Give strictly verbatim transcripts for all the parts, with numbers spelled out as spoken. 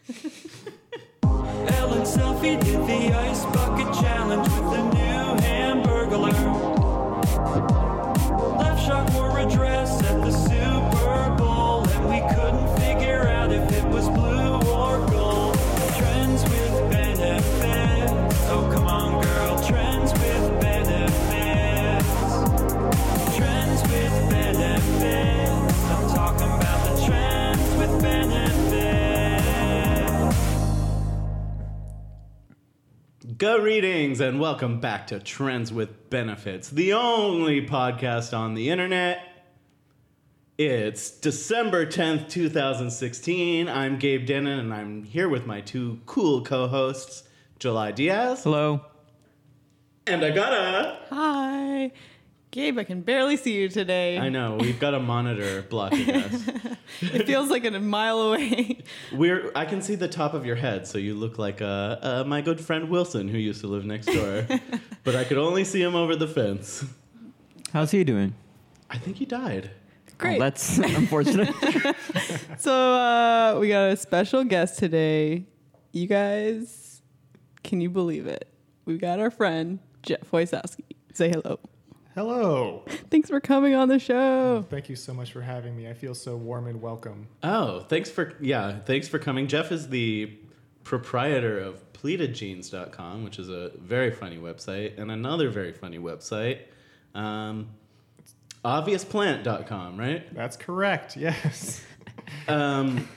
Ellen Selfie did the ice bucket challenge with the new Hamburglar. Left Shark wore a dress at the Super Bowl, and we couldn't figure out if it was blue or gold. Trends with benefits. Oh, come on, girl. Trends with benefits. Trends with benefits. I'm talking about the trends with benefits. Go Readings, and welcome back to Trends with Benefits, the only podcast on the internet. It's December tenth, twenty sixteen. I'm Gabe Denon, and I'm here with my two cool co-hosts, July Diaz. Hello. And Agata. Hi. Gabe, I can barely see you today. I know, we've got a monitor blocking us. It feels like a mile away. We're. I can see the top of your head, so you look like uh, uh, my good friend Wilson, who used to live next door. But I could only see him over the fence. How's he doing? I think he died. Great. Oh, that's unfortunate. So uh, we got a special guest today. You guys, can you believe it? We got our friend, Jeff Wojcicki. Say hello. Hello. Thanks for coming on the show. Thank you so much for having me. I feel so warm and welcome. Oh, thanks for yeah, thanks for coming. Jeff is the proprietor of pleated jeans dot com, which is a very funny website, and another very funny website, um, obvious plant dot com, right? That's correct. Yes. um,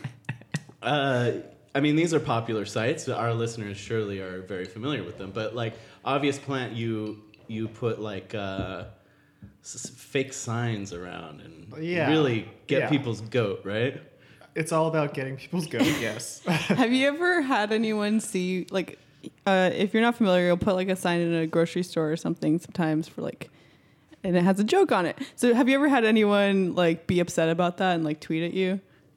uh, I mean, these are popular sites. Our listeners surely are very familiar with them. But like Obvious Plant, you you put like uh, s- fake signs around and Yeah. really get Yeah. people's goat, right? It's all about getting people's goat. Yes. Have you ever had anyone see, like, uh, if you're not familiar, you'll put like a sign in a grocery store or something sometimes for like, and it has a joke on it. So have you ever had anyone like be upset about that and like tweet at you?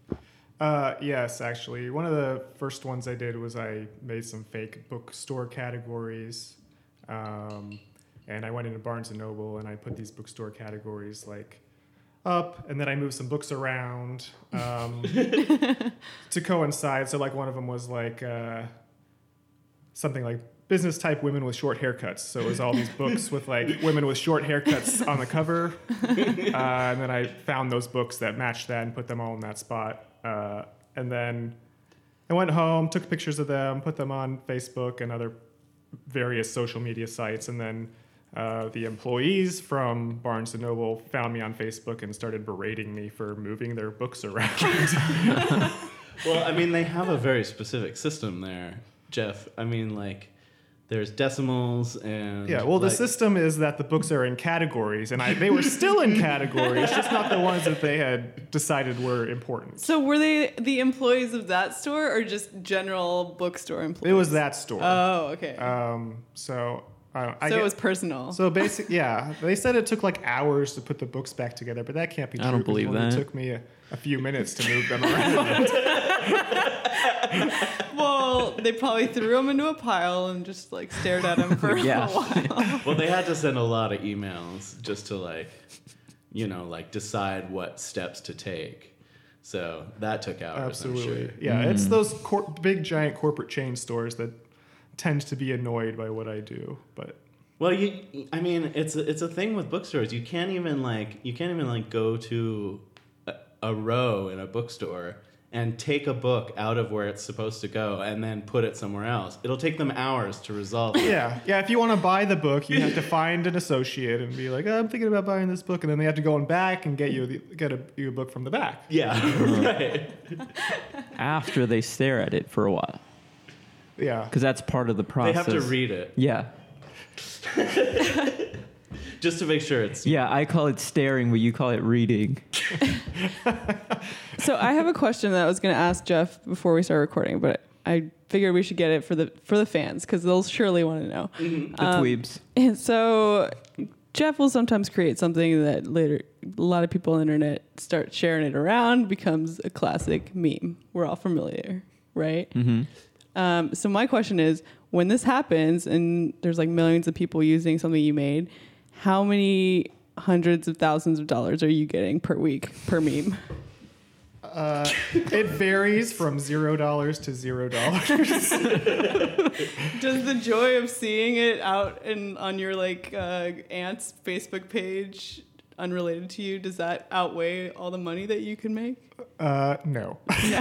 Uh, yes, actually. One of the first ones I did was I made some fake bookstore categories. Um, and I went into Barnes and Noble and I put these bookstore categories like up, and then I moved some books around um, to coincide. So like one of them was like uh, something like business type women with short haircuts. So it was all these books with like women with short haircuts on the cover. Uh, and then I found those books that matched that and put them all in that spot. Uh, and then I went home, took pictures of them, put them on Facebook and other various social media sites. And then uh, the employees from Barnes and Noble found me on Facebook and started berating me for moving their books around. Well, I mean, they have a very specific system there, Jeff. I mean, like, there's decimals and... Yeah, well, the like, system is that the books are in categories, and I, they were still in categories, just not the ones that they had decided were important. So were they the employees of that store or just general bookstore employees? It was that store. Oh, okay. Um, so... I don't, I so get, it was personal. So basically, yeah, they said it took like hours to put the books back together, but that can't be true. I don't 'cause believe it only that. took me a, a few minutes to move them around. Well, they probably threw them into a pile and just like stared at them for Yeah. a while. Well, they had to send a lot of emails just to, like, you know, like, decide what steps to take. So that took hours, Absolutely. I'm sure. Yeah, it's those cor- big, giant corporate chain stores that tend to be annoyed by what I do, but... Well, you, I mean, it's a, it's a thing with bookstores. You can't even like you can't even like go to a, a row in a bookstore and take a book out of where it's supposed to go and then put it somewhere else. It'll take them hours to resolve it. Yeah, yeah. If you want to buy the book, you have to find an associate and be like, oh, "I'm thinking about buying this book," and then they have to go in back and get you the, get a, you a book from the back. Yeah, right. After they stare at it for a while. Yeah, Because that's part of the They process. have to read it Yeah. just to make sure it's. Yeah, I call it staring, but you call it reading. So I have a question that I was going to ask Jeff before we start recording, but I figured we should get it for the for the fans because they'll surely want to know. The Um, dweebs. And so Jeff will sometimes create something that later a lot of people on the internet start sharing it around, becomes a classic meme. We're all familiar, right? Mm-hmm. Um, so my question is, when this happens and there's like millions of people using something you made, how many hundreds of thousands of dollars are you getting per week per meme? Uh, it varies from zero dollars to zero dollars. Does the joy of seeing it out in on your like uh, aunt's Facebook page, unrelated to you, does that outweigh all the money that you can make? Uh, no.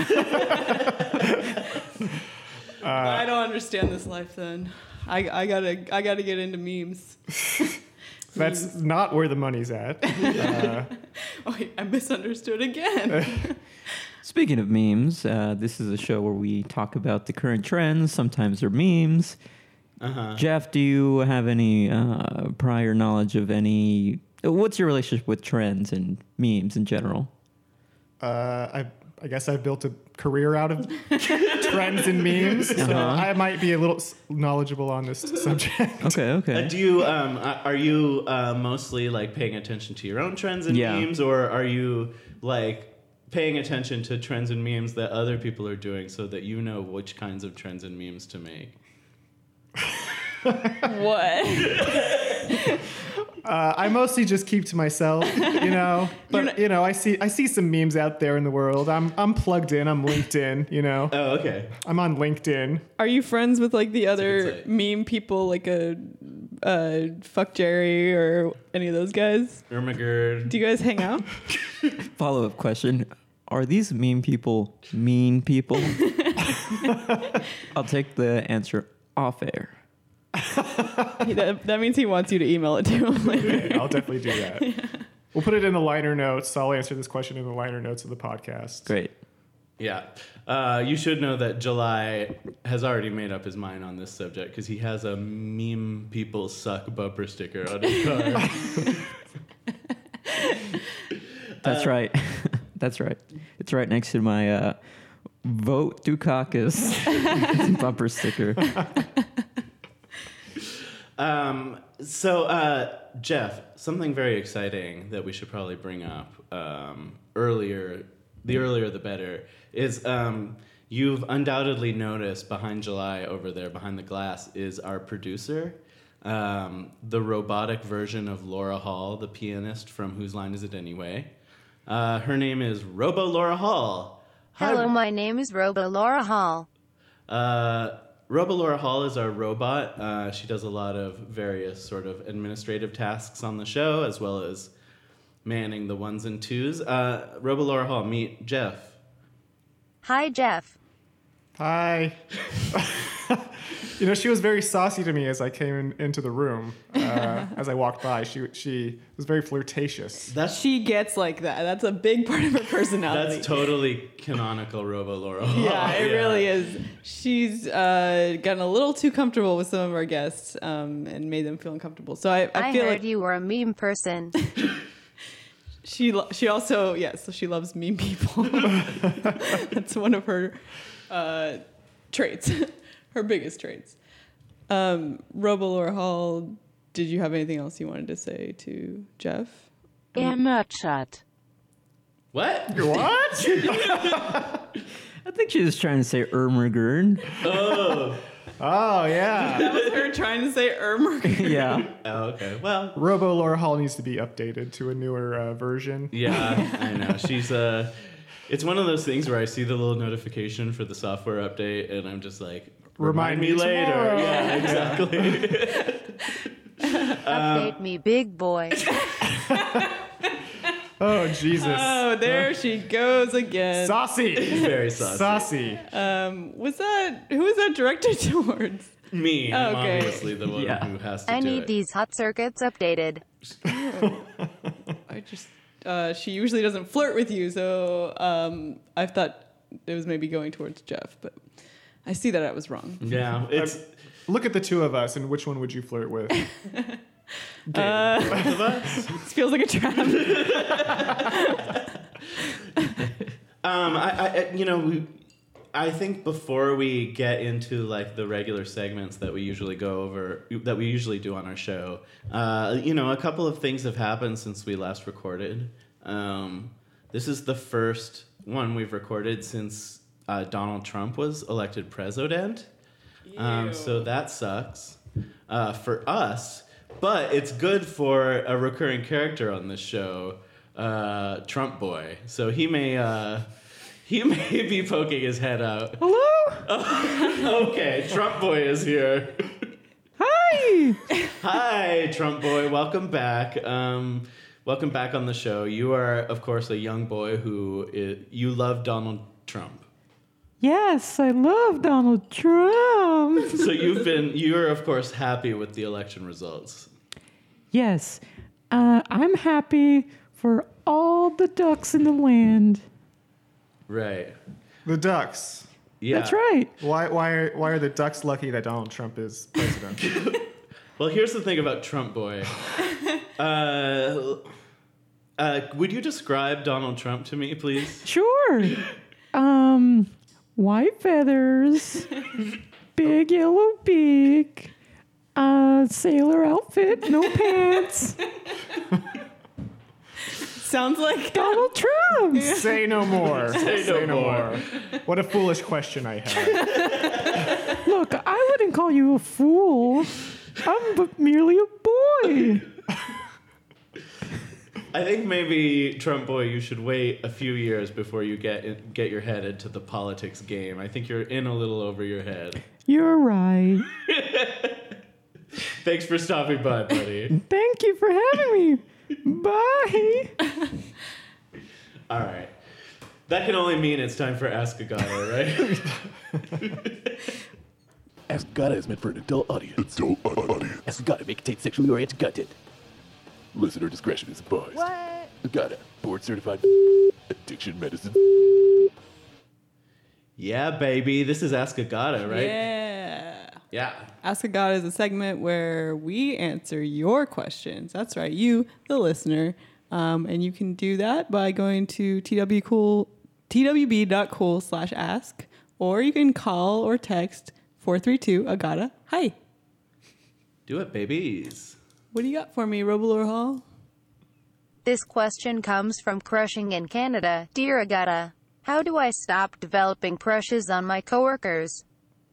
I don't understand this life. Then I, I gotta I gotta get into memes. That's not where the money's at. Uh, Oh, I misunderstood again. Speaking of memes, uh, this is a show where we talk about the current trends. Sometimes they're memes. Uh-huh. Jeff, do you have any uh, prior knowledge of any? What's your relationship with trends and memes in general? uh, I, I guess I've built a career out of trends and memes, so Uh-huh. I might be a little s- knowledgeable on this subject. Okay, Uh, okay. do you um uh, are you uh, mostly like paying attention to your own trends and Yeah. memes, or are you like paying attention to trends and memes that other people are doing so that you know which kinds of trends and memes to make? What? Uh, I mostly just keep to myself, you know. But you know, I see I see some memes out there in the world. I'm I'm plugged in. I'm linked in. You know, Oh, okay. I'm on LinkedIn. Are you friends with like the other site. meme people, like a uh, Fuck Jerry or any of those guys? Ermagerd. Do you guys hang out? Follow up question: are these meme people mean people? I'll take the answer off air. He- that, that means he wants you to email it to him later. I'll definitely do that. We'll put it in the liner notes. I'll answer this question in the liner notes of the podcast. Great. Yeah. Uh, you should know that July has already made up his mind on this subject because he has a meme people suck bumper sticker on his car. That's right. That's right. It's right next to my uh, vote Dukakis bumper sticker. Um, so, uh, Jeff, something very exciting that we should probably bring up um, earlier, the earlier the better, is um, you've undoubtedly noticed behind July over there, behind the glass, is our producer, um, the robotic version of Laura Hall, the pianist from Whose Line Is It Anyway? Uh, her name is Robo Laura Hall. Hi, Hello, my name is Robo Laura Hall. Uh, Robo Laura Hall is our robot. Uh, she does a lot of various sort of administrative tasks on the show, as well as manning the ones and twos. Uh, Robo Laura Hall, meet Jeff. Hi, Jeff. Hi. You know, she was very saucy to me as I came in, into the room. Uh, as I walked by, she she was very flirtatious. That's She gets like that. That's a big part of her personality. that's totally canonical Robo Laura Hall. Yeah, it really is. She's uh, gotten a little too comfortable with some of our guests um, and made them feel uncomfortable. So I, I, I, feel heard like you were a meme person. she lo- she also yeah, so she loves meme people. That's one of her uh, traits, her biggest traits. Um, Robo Laura Hall, did you have anything else you wanted to say to Jeff? Er nutshot. What? What? I think she was trying to say Ermagerd. Oh. Oh yeah. That was her trying to say Ermer. Yeah. Oh, okay. Well, Robo Laura Hall needs to be updated to a newer uh, version. yeah, I know. She's uh it's one of those things where I see the little notification for the software update and I'm just like, remind, Remind me me later. tomorrow. Yeah, exactly. Update me, big boy. Oh Jesus. Oh, there she goes again. Saucy. Very saucy. Saucy. Um, was that who was that directed towards? Me, I'm Okay. obviously the one Yeah. who has to I do need it. these hot circuits updated. I just uh, she usually doesn't flirt with you, so um, I thought it was maybe going towards Jeff, but I see that I was wrong. Yeah, it's Look at the two of us, and which one would you flirt with? Uh, both of us. this feels like a trap. Um, I, I, you know, we, I think before we get into like the regular segments that we usually go over, that we usually do on our show, uh, you know, a couple of things have happened since we last recorded. Um, this is the first one we've recorded since uh, Donald Trump was elected president. Um, so that sucks uh, for us, but it's good for a recurring character on this show, uh, Trump Boy. So he may uh, He may be poking his head out. Hello? Okay, Trump boy is here. Hi! Hi, Trump boy. Welcome back. Um, welcome back on the show. You are, of course, a young boy who is, you love Donald Trump. Yes, I love Donald Trump. So you've been, you are, of course, happy with the election results. Yes, uh, I'm happy for all the ducks in the land. Right. The Ducks. Yeah. That's right. Why, why, are, why are the Ducks lucky that Donald Trump is president? Well, here's the thing about Trump boy. Uh, uh, would you describe Donald Trump to me, please? Sure. Um, white feathers, big yellow beak, uh, sailor outfit, no pants. Sounds like Donald Trump. Say no more. Say no more. What a foolish question I had. Look, I wouldn't call you a fool. I'm but merely a boy. I think maybe Trump boy, you should wait a few years before you get in, get your head into the politics game. I think you're in a little over your head. You're right. Thanks for stopping by, buddy. Thank you for having me. Bye. All right. That can only mean it's time for Ask Agata, right? Ask Agata is meant for an adult audience. Adult audience. Ask Agata may contain sexually oriented content. Listener discretion is advised. What? Agata, board certified addiction medicine. Yeah, baby. This is Ask Agata, right? Yeah. Yeah. Ask a God is a segment where we answer your questions. That's right, you, the listener. Um, and you can do that by going to twcool, twb.cool slash ask, or you can call or text four three two Agata. Hi. Do it, babies. What do you got for me, Robalor Hall? This question comes from Crushing in Canada. Dear Agata, how do I stop developing crushes on my coworkers?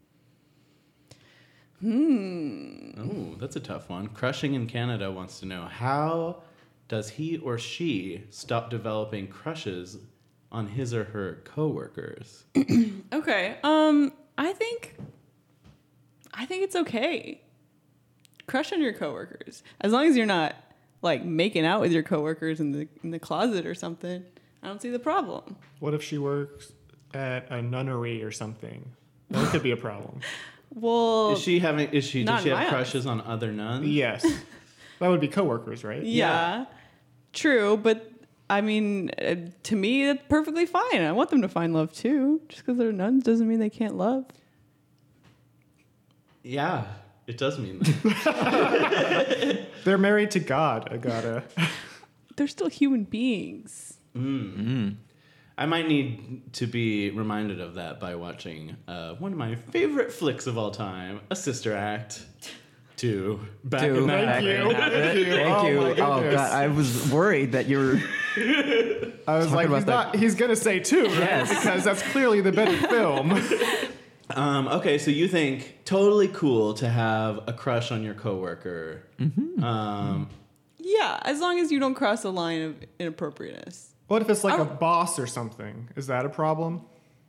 Oh, that's a tough one. Crushing in Canada wants to know, how does he or she stop developing crushes on his or her coworkers? Okay. Um, I think I think it's okay. Crush on your coworkers. As long as you're not like making out with your coworkers in the in the closet or something. I don't see the problem. What if she works at a nunnery or something? That could be a problem. Well, Is she having, is she, not does she in have my crushes on other nuns? Yes. That would be coworkers, right? yeah, true, but I mean, uh, to me, it's perfectly fine. I want them to find love too. Just because they're nuns doesn't mean they can't love. Yeah, it does mean that. They're married to God, Agata. They're still human beings. I might need to be reminded of that by watching uh, one of my favorite flicks of all time, A Sister Act two. Back Two. in that. Thank you. Thank you. Thank Oh, you. my Oh, goodness. God. I was worried that you were. I was like, about he's, that. not, he's going to say two, right? Yes. Because that's clearly the better film. Um, okay, so you think totally cool to have a crush on your coworker. Mm-hmm. Um, Yeah, as long as you don't cross the line of inappropriateness. What if it's like I a don't- boss or something? Is that a problem?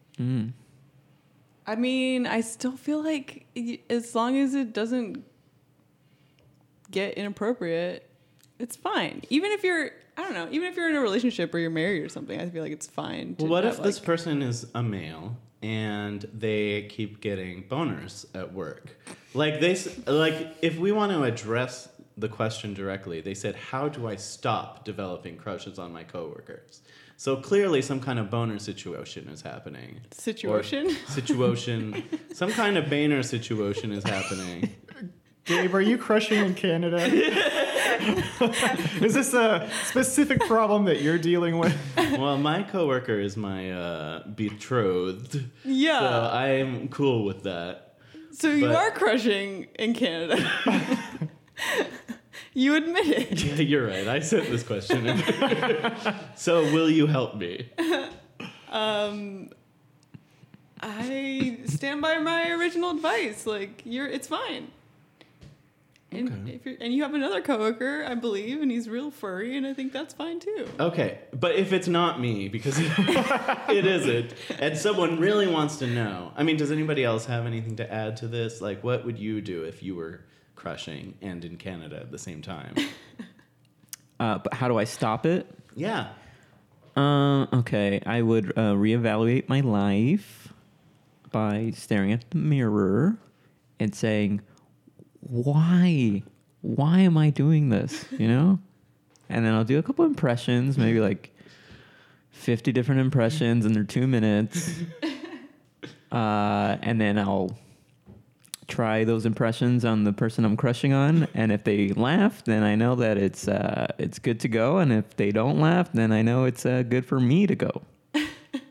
I mean, I still feel like y- as long as it doesn't get inappropriate, it's fine. Even if you're, I don't know, even if you're in a relationship or you're married or something, I feel like it's fine. To well, what have, if this like- person is a male and they keep getting boners at work? Like they, s- like if we want to address the question directly, they said, "How do I stop developing crushes on my coworkers?" So clearly, some kind of boner situation is happening. Situation? Or situation, some kind of Boehner situation is happening. Gabe, are you crushing in Canada? Is this a specific problem that you're dealing with? Well, my coworker is my uh, betrothed. Yeah. So I'm cool with that. So you but- are crushing in Canada. You admit it. Yeah, you're right. I sent this question in. So will you help me? Um, I stand by my original advice. Like you're, it's fine. And Okay. if you're, and you have another coworker, I believe, and he's real furry, and I think that's fine too. Okay, But if it's not me, because it isn't, and someone really wants to know, I mean, does anybody else have anything to add to this? Like, what would you do if you were crushing and in Canada at the same time? Uh, but how do I stop it? Yeah. Uh, okay, I would uh, reevaluate my life by staring at the mirror and saying, why? Why am I doing this? You know? And then I'll do a couple impressions, maybe like fifty different impressions in their two minutes. Uh, and then I'll try those impressions on the person I'm crushing on. And if they laugh, then I know that it's uh, it's good to go. And if they don't laugh, then I know it's uh, good for me to go. I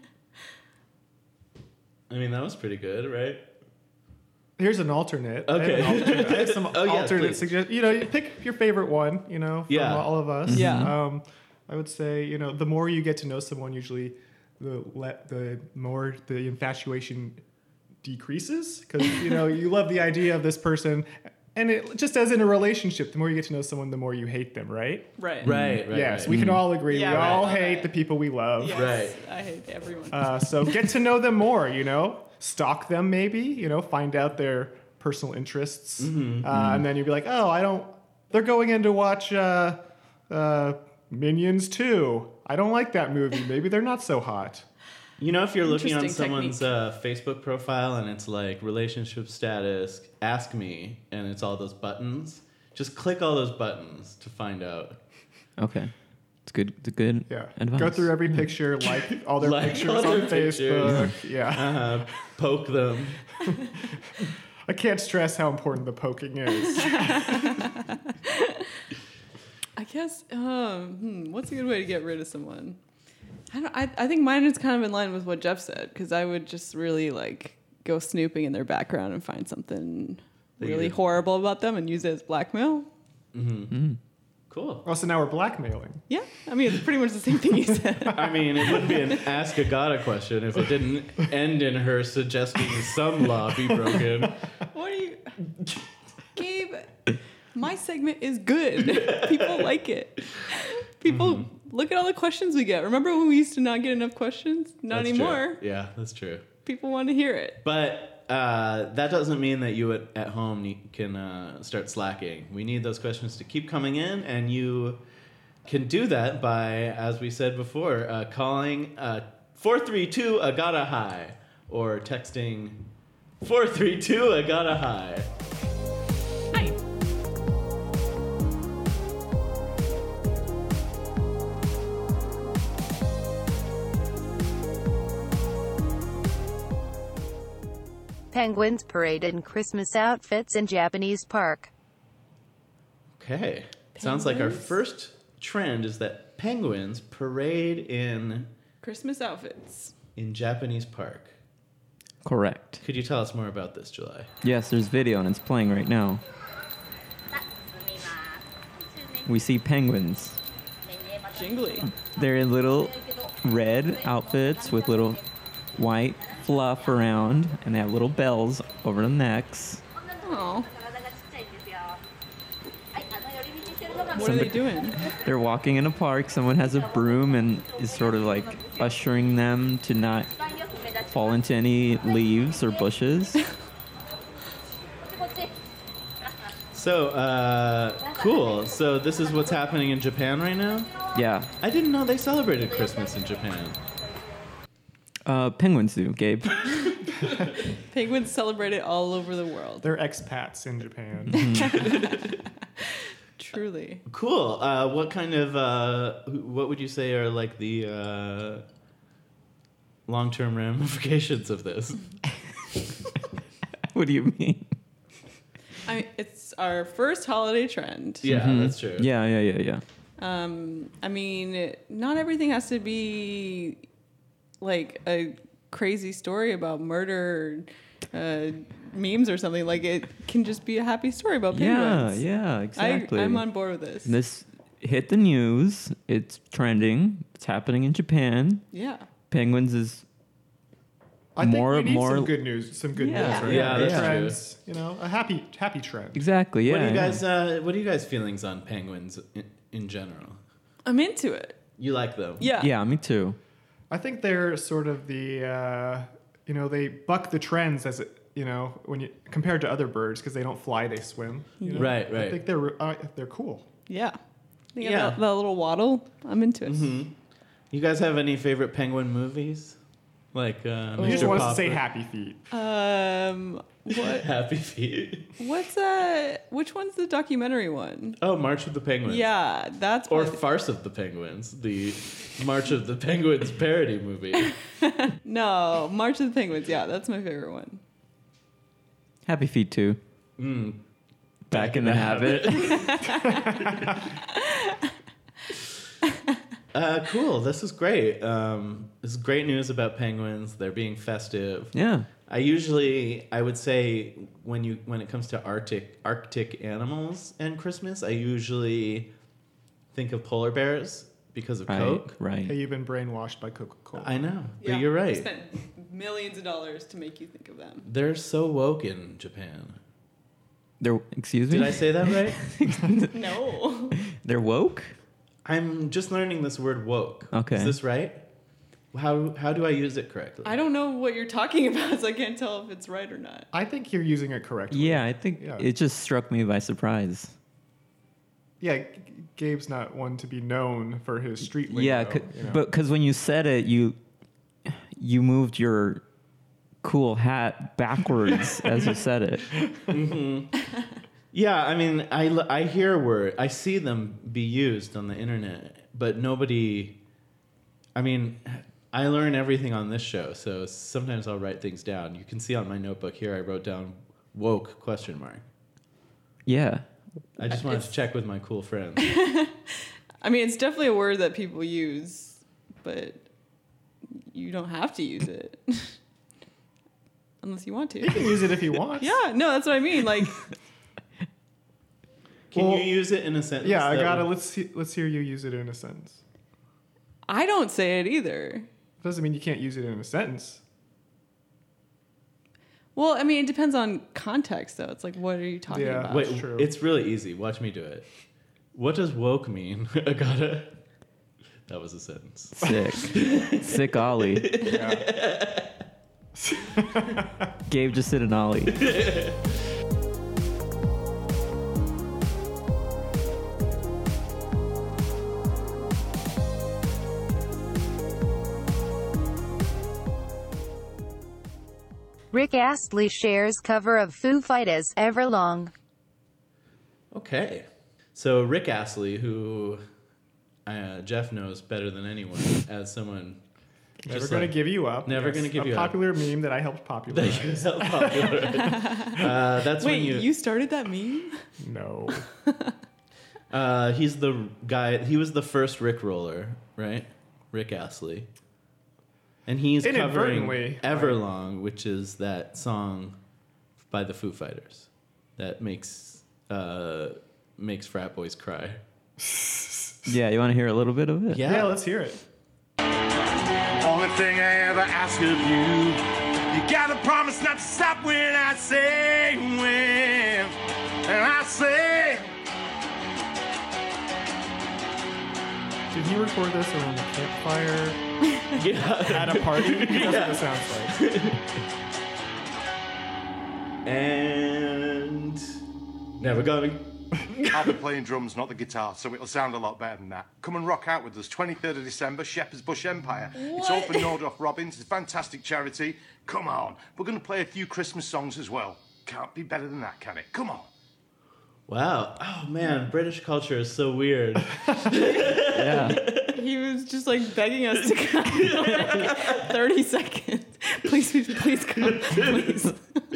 mean, that was pretty good, right? Here's an alternate. Okay. I have, an alternate. I have some Oh, yeah, alternate please. suggestions. You know, you pick your favorite one, you know, from Yeah. all of us. Yeah. Um, I would say, you know, the more you get to know someone, usually the le- the more the infatuation decreases, because, you know, you love the idea of this person. And it, just as in a relationship, the more you get to know someone, the more you hate them, right? Right. Right, right. yes, right. we can all agree. Yeah, we right, all right. hate the people we love. Yes, Right. I hate everyone. Uh, so get to know them more, you know, stalk them maybe, you know, find out their personal interests. Mm-hmm, uh, And then you'd be like, oh, I don't, they're going in to watch uh, uh, Minions two. I don't like that movie. Maybe they're not so hot. You know, if you're looking on Interesting someone's uh, Facebook profile and it's like relationship status, ask me, and it's all those buttons, just click all those buttons to find out. Okay. It's good. It's good Yeah. advice. Go through every picture, like all their Like pictures all on their pictures. Facebook. Yeah. Uh-huh. Poke them. I can't stress how important the poking is. I guess, um, hmm, what's a good way to get rid of someone? I don't. I, I think mine is kind of in line with what Jeff said, because I would just really like go snooping in their background and find something That really you- horrible about them and use it as blackmail. Cool. Oh, so now we're blackmailing. Yeah, I mean it's pretty much the same thing you said. I mean, it wouldn't be an Ask Agata question if it didn't end in her suggesting some law be broken. What are you, Gabe? My segment is good. People like it. People Mm-hmm. look at all the questions we get. Remember when we used to not get enough questions? Not That's true. anymore. Yeah, that's true. People want to hear it. But uh, that doesn't mean that you at, at home ne- can uh, start slacking. We need those questions to keep coming in, and you can do that by, as we said before, uh, calling uh, four three two Agata High or texting four three two Agata High. Hi. Penguins parade in Christmas outfits in Japanese park. Okay. Sounds like our Penguins? first trend is that penguins parade in Christmas outfits. in Japanese park. Correct. Could you tell us more about this, July? Yes, there's video and it's playing right now. We see penguins. Jingly. They're in little red outfits with little white fluff around, and they have little bells over the necks. Oh. What are they Somebody- doing? They're walking in a park. Someone has a broom and is sort of like ushering them to not fall into any leaves or bushes. So, uh, cool. So this is what's happening in Japan right now? Yeah. I didn't know they celebrated Christmas in Japan. Uh, penguins do, Gabe. Penguins celebrate it all over the world. They're expats in Japan. Mm-hmm. Truly. Cool. Uh, what kind of, uh, what would you say are like the uh, long-term ramifications of this? What do you mean? I mean, it's our first holiday trend. Yeah, Mhm. that's true. Yeah, yeah, yeah, yeah. Um, I mean, not everything has to be like a crazy story about murder, uh, memes or something. Like it can just be a happy story about Yeah, penguins. yeah, exactly. I, I'm on board with this. This hit the news. It's trending. It's happening in Japan. Yeah. Penguins is I think More- we need more- some good news. Some good Yeah. news, right? Yeah, that's true. trends. You know, a happy, happy trend. exactly. Yeah. What are you yeah. guys? Uh, what are you guys' feelings on penguins in, in general? I'm into it. You like them? Yeah. Yeah, me too. I think they're sort of the, uh, you know, they buck the trends as it, you know, when you compared to other birds because they don't fly, they swim. You know? Right, I right. think they're uh, they're cool. Yeah. They got Yeah. That, that little waddle. I'm into it. Mm-hmm. You guys have any favorite penguin movies? Like uh, You just Mister want us to say Popper? Happy Feet. Um, what? Happy Feet. What's uh? Which one's the documentary one? Oh, March of the Penguins. Yeah, that's Or what- Farce of the Penguins, the March of the Penguins parody movie. no March of the Penguins. Yeah, that's my favorite one. Happy Feet too. Mm. Back, in the, habit. Uh, cool. This is great. Um, this is great news about penguins. They're being festive. Yeah. I usually, I would say, when you when it comes to Arctic Arctic animals and Christmas, I usually think of polar bears because of Right. Coke. Right. Hey, you've been brainwashed by Coca-Cola. I know, but Yeah, you're I right. spent millions of dollars to make you think of them. They're so woke in Japan. They're excuse me. Did I say that right? No. They're woke. I'm just learning this word woke. Okay. Is this right? How how do I use it correctly? I don't know what you're talking about, so I can't tell if it's right or not. I think you're using it correctly. Yeah, I think Yeah. it just struck me by surprise. Yeah, G- Gabe's not one to be known for his street lingo. yeah, c- you know? but because when you said it, you you moved your cool hat backwards as you said it. Yeah, I mean, I, l- I hear word, I see them be used on the internet, but nobody, I mean, I learn everything on this show, so sometimes I'll write things down. You can see on my notebook here, I wrote down woke question mark. Yeah. I just wanted to It's- check with my cool friends. I mean, it's definitely a word that people use, but you don't have to use it. Unless you want to. You can use it if you want. Yeah, no, that's what I mean. Like, Can Well, you use it in a sentence? Yeah, I that gotta would- let's see, let's hear you use it in a sentence. I don't say it either. Doesn't mean you can't use it in a sentence. Well, I mean, it depends on context, though. It's like, what are you talking Yeah. about? Wait, That's true. it's really easy. Watch me do it. What does woke mean? I gotta. That was a sentence. Sick. Sick Ollie. Yeah. Gabe just did an Ollie. Rick Astley shares cover of Foo Fighters' Everlong. Okay. So Rick Astley, who uh, Jeff knows better than anyone as someone Never just gonna like- give you up. Never gonna give a you up. popular meme that I helped popularize. that you helped popularize. uh, that's Wait, when you. you started that meme? No. uh, he's the guy. He was the first Rick roller, right? Rick Astley, and he's covering Inadvertently, Everlong, which is that song by the Foo Fighters that makes uh, makes frat boys cry. Yeah, you want to hear a little bit of it? Yeah. Yeah, let's hear it. Only thing I ever ask of you, you gotta promise not to stop when I say when, and I say. Did he record this around the campfire Yeah. at a party? That's what it sounds like. And never gonna. I'll be playing drums, not the guitar, so it'll sound a lot better than that. Come and rock out with us, twenty-third of December, Shepherd's Bush Empire. It's all for Nordhoff Robbins, it's a fantastic charity. Come on, we're going to play a few Christmas songs as well. Can't be better than that, can it? Come on. Wow. Oh man, British culture is so weird. Yeah. He was just like begging us to come. Like, thirty seconds. Please, please, please come. Please.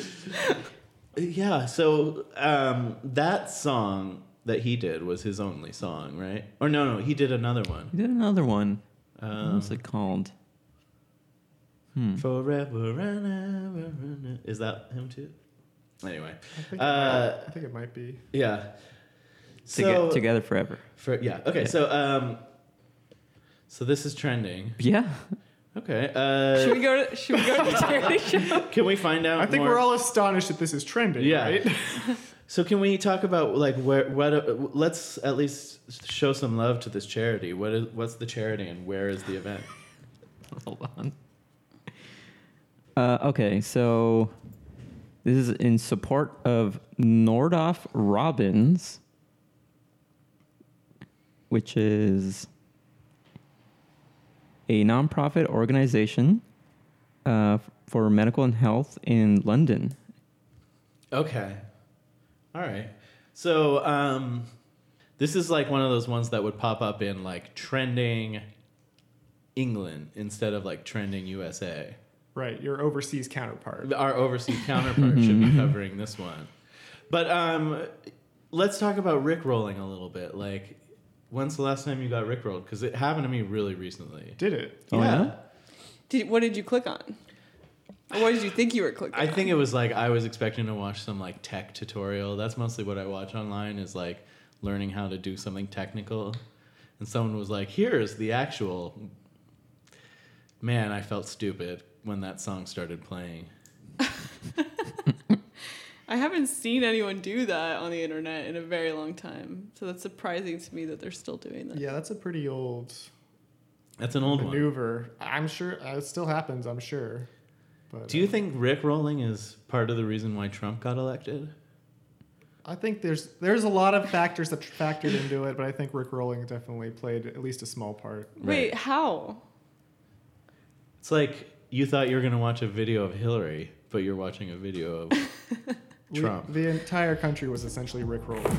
Yeah, so um, that song that he did was his only song, right? Or no, no, he did another one. He did another one. Um, What's it called? Forever and ever. And ever. Is that him too? Anyway, I think, uh, it might, I think it might be. yeah. Toge- So Together Forever. for yeah, okay. Yeah. So um, so this is trending. Yeah. Okay. Uh, Should we go to, should we go to the charity show? can we find out? I think more? we're all astonished that this is trending, Yeah. right? So can we talk about like where what? Let's at least show some love to this charity. What is what's the charity and where is the event? Hold on. Uh, okay, so this is in support of Nordhoff Robbins, which is a nonprofit organization uh, for medical and health in London. Okay. All right. So um, this is like one of those ones that would pop up in like trending England instead of like trending U S A. Right, your overseas counterpart. Our overseas counterpart should be covering this one. But um, let's talk about Rickrolling a little bit. Like, when's the last time you got Rickrolled? Because it happened to me really recently. Did it? Oh, yeah? Did, what did you click on? Or what did you think you were clicking I on? think it was like I was expecting to watch some like tech tutorial. That's mostly what I watch online is like learning how to do something technical. And someone was like, here's the actual... Man, I felt stupid when that song started playing. I haven't seen anyone do that on the internet in a very long time. So that's surprising to me that they're still doing that. Yeah, that's a pretty old That's an old one. maneuver. I'm sure uh, it still happens, I'm sure. But, Do you uh, think Rickrolling is part of the reason why Trump got elected? I think there's there's a lot of factors that factored into it, but I think Rickrolling definitely played at least a small part. Wait, Right. how? It's like you thought you were going to watch a video of Hillary, but you're watching a video of We- Trump. the entire country was essentially Rickrolling.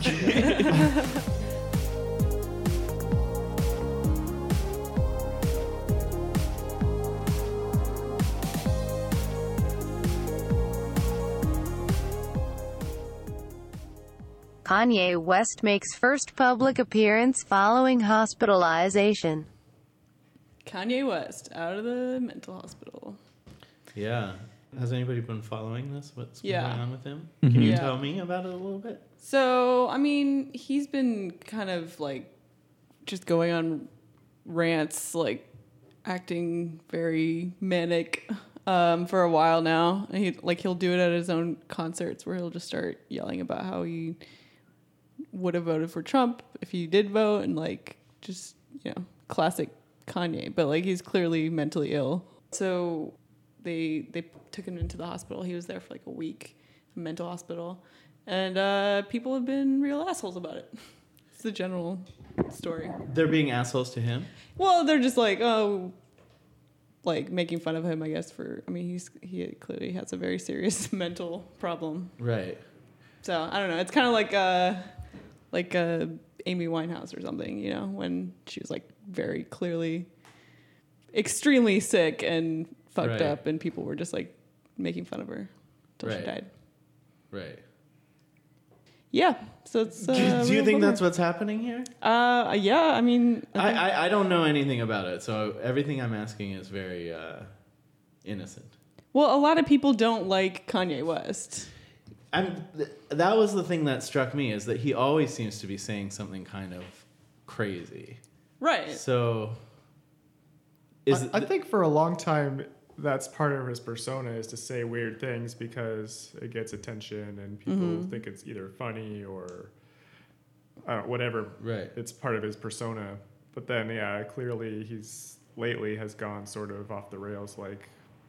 Kanye West makes first public appearance following hospitalization. Kanye West out of the mental hospital. Yeah. Has anybody been following this? What's been Yeah. going on with him? Can you Yeah. tell me about it a little bit? So, I mean, he's been kind of like just going on rants, like acting very manic um, for a while now. And he like he'll do it at his own concerts where he'll just start yelling about how he would have voted for Trump if he did vote, and like just, you know, classic Kanye. But like he's clearly mentally ill. So they they took him into the hospital. He was there for like a week, a mental hospital. And uh, people have been real assholes about it. It's the general story. They're being assholes to him? Well, they're just like, oh, like making fun of him, I guess, for, I mean, he's he clearly has a very serious mental problem. Right. So, I don't know. It's kind of like uh, like uh, Amy Winehouse or something, you know, when she was like very clearly extremely sick and fucked Right. up, and people were just like making fun of her until Right. she died. Right. Yeah. So it's. Uh, do, do you real think bummer. that's what's happening here? Uh, yeah, I mean, I I, think- I, I don't know anything about it, so everything I'm asking is very uh, innocent. well, a lot of people don't like Kanye West. I'm, th- that was the thing that struck me, is that he always seems to be saying something kind of crazy. Right. So, is I, I think for a long time, that's part of his persona, is to say weird things because it gets attention and people Mm-hmm. think it's either funny or I don't know, whatever. Right. It's part of his persona. But then, yeah, clearly he's lately has gone sort of off the rails, like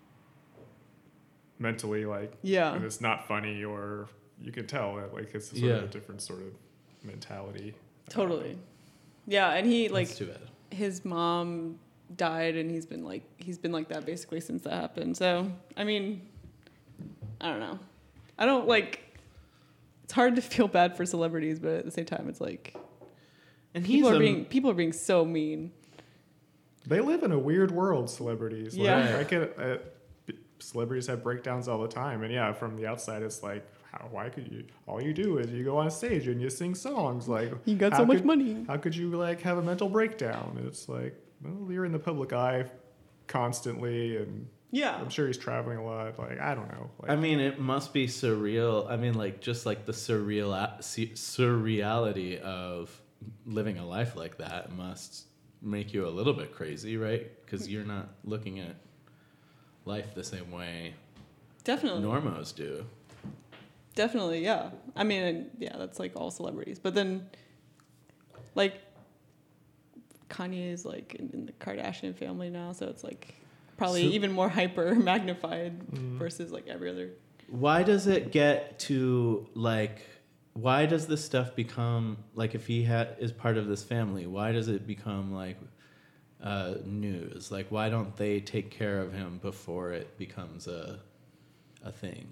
mentally, like, Yeah. and it's not funny, or you can tell that like it's sort Yeah. of a different sort of mentality. Totally. Yeah, and he like That's too bad. his mom died, and he's been like he's been like that basically since that happened. So I mean, I don't know. I don't like. It's hard to feel bad for celebrities, but at the same time, it's like And he's people are a- being people are being so mean. They live in a weird world, celebrities. Like, Yeah. I get uh, b- celebrities have breakdowns all the time, and yeah, from the outside, it's like, how, why could you? All you do is you go on stage and you sing songs. Like, You got how so much could- money. How could you like have a mental breakdown? It's like, well, you're in the public eye constantly, and Yeah. I'm sure he's traveling a lot. Like, I don't know. Like, I mean, it must be surreal. I mean, like, just like the surreal surreality of living a life like that must make you a little bit crazy, right? Because you're not looking at life the same way Definitely. normos do. Definitely, yeah. I mean, yeah, that's like all celebrities. But then, like, Kanye is like in, in the Kardashian family now, so it's like probably So- even more hyper magnified Mm. versus like every other. Why does it get to like? Why does this stuff become like if he ha- is part of this family? Why does it become like uh, news? Like why don't they take care of him before it becomes a a thing?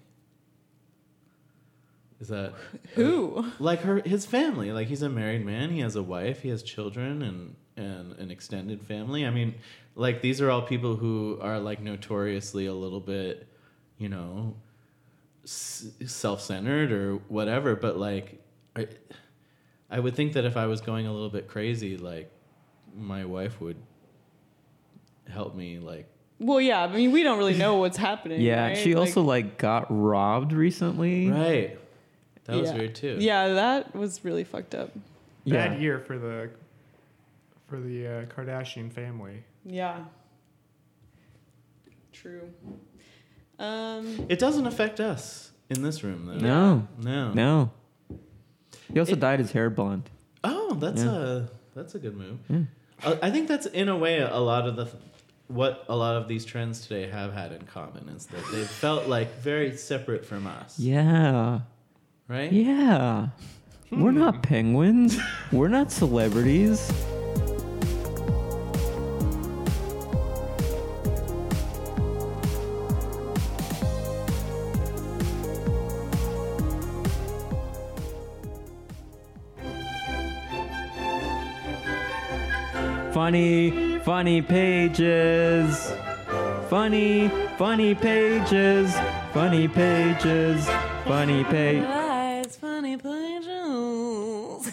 Is that Who? like her his family? Like he's a married man. He has a wife. He has children and and an extended family. I mean, like these are all people who are like notoriously a little bit, you know, s- self-centered or whatever. But like, I, I would think that if I was going a little bit crazy, like my wife would help me. Like, Well, yeah. I mean, we don't really know what's happening. Yeah, right? she Like, also like got robbed recently. right? That was yeah. weird too. Yeah, that was really fucked up. Yeah. Bad year for the for the uh, Kardashian family. Yeah. True. Um. It doesn't affect us in this room though. No. No. No. He also It- dyed his hair blonde. Oh, that's Yeah. a that's a good move. Yeah. Uh, I think that's in a way a lot of the what a lot of these trends today have had in common is that they felt like very separate from us. Yeah. Right? Yeah. We're not penguins. We're not celebrities. Funny, funny pages. Funny, funny pages. Funny pages. Funny pages. funny pages.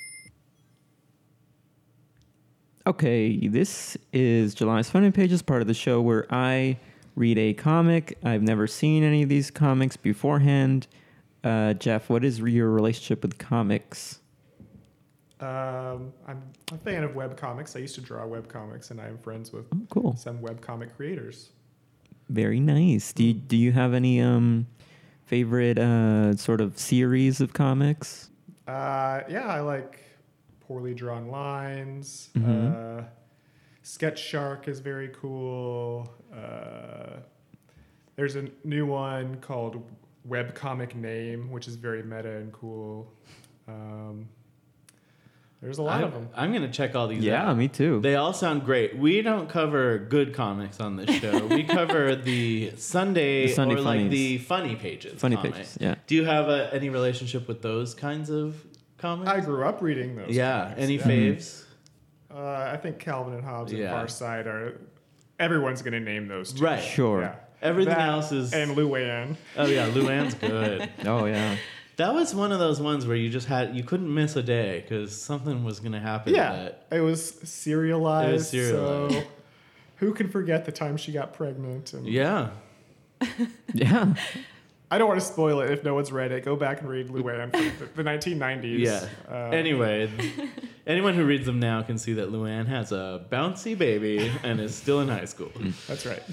Okay, this is July's Funny Pages, part of the show where I read a comic. I've never seen any of these comics beforehand. Uh, Jeff, what is your relationship with comics? Um, I'm a fan of webcomics. I used to draw webcomics, and I am friends with Oh, cool. some webcomic creators. Very nice. Do you, do you have any um, favorite uh, sort of series of comics? Uh, yeah, I like poorly drawn lines. Mhm. Uh, Sketch Shark is very cool. Uh, there's a new one called Webcomic Name, which is very meta and cool. Um, there's a lot I'm, of them. I'm gonna check all these Yeah, out. me too. They all sound great. We don't cover good comics on this show. We cover the Sunday, The Sunday or like funnies. the funny pages. Funny comic. pages, yeah. Do you have a, any relationship with those kinds of comics? I grew up reading those. yeah. comics, Any yeah. faves? Uh, I think Calvin and Hobbes and Yeah. Far Side are. Everyone's going to name those two. Right. Sure. Yeah. Everything That else is. And Luann. Oh yeah, Luann's good. Oh, yeah. That was one of those ones where you just had you couldn't miss a day because something was gonna happen. Yeah, That, it was serialized. It was serialized. So who can forget the time she got pregnant? And yeah. Yeah. I don't want to spoil it if no one's read it. Go back and read Luann from the, the nineteen nineties. Yeah. Uh, Anyway, anyone who reads them now can see that Luann has a bouncy baby and is still in high school. That's right.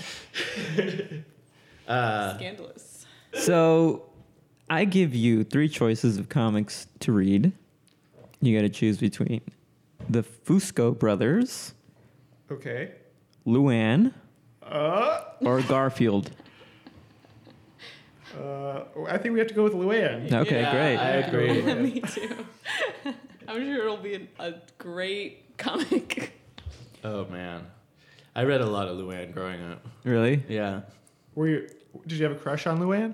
Uh, Scandalous. So I give you three choices of comics to read. You got to choose between the Fusco Brothers, Okay. Luann, Uh, or Garfield. uh, I think we have to go with Luann. Okay, Yeah, great. I agree. Me too. I'm sure it'll be an, a great comic. Oh man, I read a lot of Luann growing up. Really? Yeah. Were you? Did you have a crush on Luann?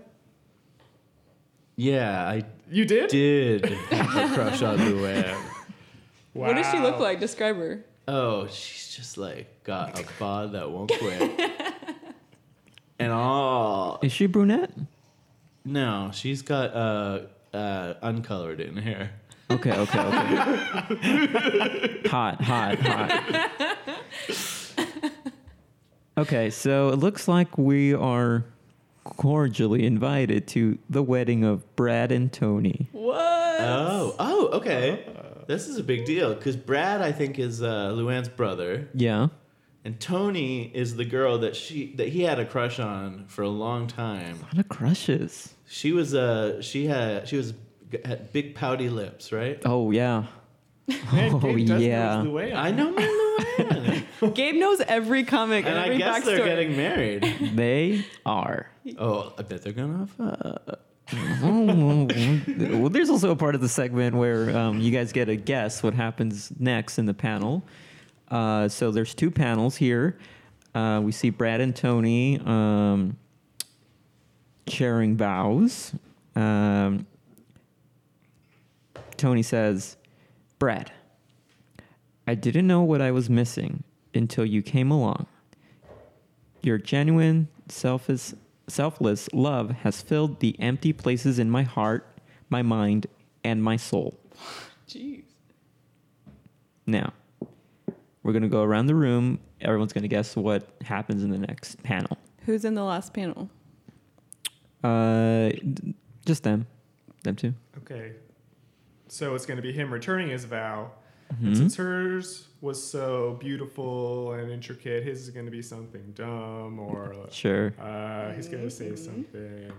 Yeah, I You did. did have a crush on Luann. What does she look Wow. like? Describe her. Oh, she's just like got a bod that won't quit. And all Is she brunette? no, she's got uh uh uncolored in hair. Okay, okay, okay. hot, hot, hot. Okay, so it looks like we are cordially invited to the wedding of Brad and Tony. What? Oh, oh, okay. This is a big deal because Brad, I think, is uh, Luann's brother, Yeah. And Tony is the girl that she that he had a crush on for a long time. A lot of crushes. She was uh she had she was had big pouty lips, right? Oh yeah. Man, Oh, Gabe does yeah. know Luann. I know my Luann. Gabe knows every comic And and I every guess backstory. they're getting married. They are. Oh, I bet they're gonna fuck. Oh, well, there's also a part of the segment where um, you guys get to guess what happens next in the panel. Uh, so there's two panels here. Uh, we see Brad and Tony um, sharing vows. Um, Tony says, Brad, I didn't know what I was missing until you came along. Your genuine, selfless, selfless love has filled the empty places in my heart, my mind, and my soul. Jeez. Now, we're going to go around the room. Everyone's going to guess what happens in the next panel. Who's in the last panel? Uh, d- just them. Them two. Okay. So it's going to be him returning his vow. And Mhm. since hers was so beautiful and intricate, his is going to be something dumb or Sure. uh, he's going to say something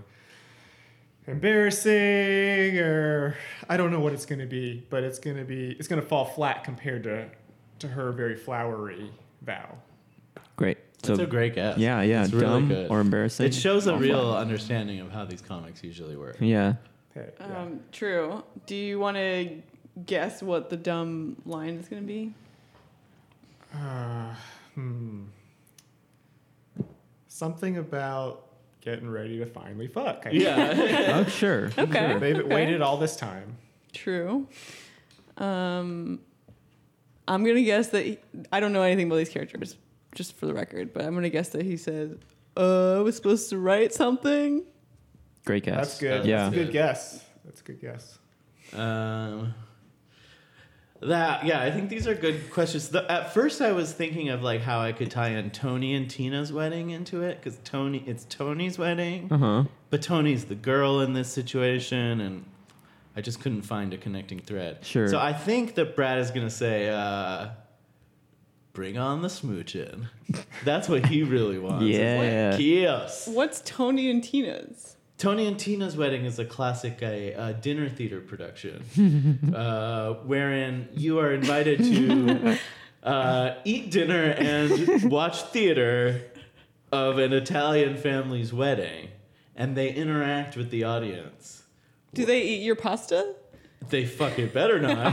embarrassing or I don't know what it's going to be, but it's going to be it's going to fall flat compared to to her very flowery vow. Great. That's a great guess. Yeah, yeah. It's really Dumb good. or embarrassing. It shows a All real fine. understanding of how these comics usually work. Yeah. Hey, yeah. Um, true. Do you want to guess what the dumb line is going to be? Uh, hmm. Something about getting ready to finally fuck. I Yeah. Oh, sure. Okay. They've okay. waited all this time. True. Um, I'm gonna guess that he, I don't know anything about these characters, just for the record. But I'm gonna guess that he says, "Uh, I was supposed to write something." Great guess. That's good. Yeah. That's a good guess. That's a good guess. Um, that yeah, I think these are good questions. The, at first, I was thinking of like how I could tie in Tony and Tina's wedding into it because Tony, it's Tony's wedding, Uh huh. but Tony's the girl in this situation, and I just couldn't find a connecting thread. Sure. So I think that Brad is gonna say, uh, "Bring on the smooching." That's what he really wants. It's Yeah. like, yes. What's Tony and Tina's? Tony and Tina's Wedding is a classic a, uh dinner theater production, uh, wherein you are invited to uh, eat dinner and watch theater of an Italian family's wedding, and they interact with the audience. Do they eat your pasta? They fucking better not.